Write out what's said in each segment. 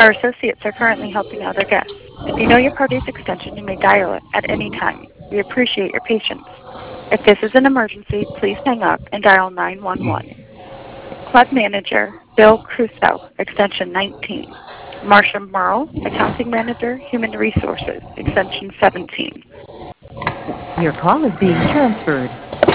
Our associates are currently helping other guests. If you know your party's extension, you may dial it at any time. We appreciate your patience. If this is an emergency, please hang up and dial 911. Club Manager, Bill Crusoe, extension 19. Marcia Merle, Accounting Manager, Human Resources, extension 17. Your call is being transferred.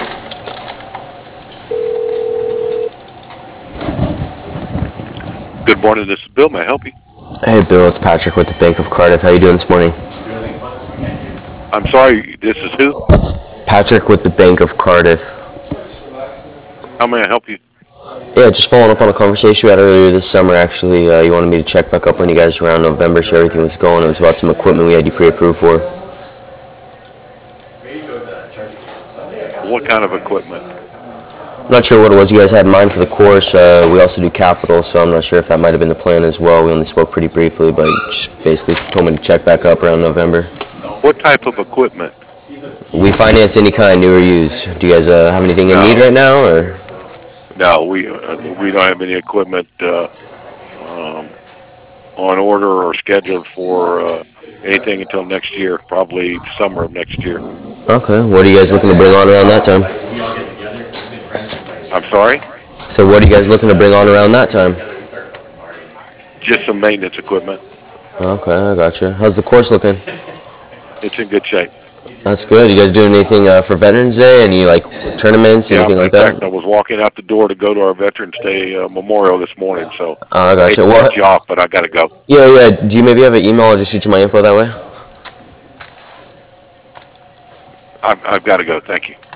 Good morning, this is Bill. May I help you? Hey Bill, it's Patrick with the Bank of Cardiff. How you doing this morning? I'm sorry, this is who? Patrick with the Bank of Cardiff. How may I help you? Yeah, just following up on a conversation we had earlier this summer, actually. You wanted me to check back up on you guys around November, so everything was going. It was about some equipment we had you pre-approved for. What kind of equipment? I'm not sure what it was you guys had in mind for the course. We also do capital, so I'm not sure if that might have been the plan as well. We only spoke pretty briefly, but just basically told me to check back up around November. What type of equipment? We finance any kind, new or used. Do you guys have anything in need right now, or? No, we don't have any equipment on order or scheduled for anything until next year, probably summer of next year. Okay, what are you guys looking to bring on around that time? I'm sorry? So what are you guys looking to bring on around that time? Just some maintenance equipment. Okay, I gotcha. How's the course looking? It's in good shape. That's good. You guys doing anything for Veterans Day? Any like tournaments, anything like that? In fact, I was walking out the door to go to our Veterans Day memorial this morning, so I gotcha. I hate to cut you off, but I got to go. Yeah. Do you maybe have an email? I'll just shoot you my info that way. I've got to go. Thank you.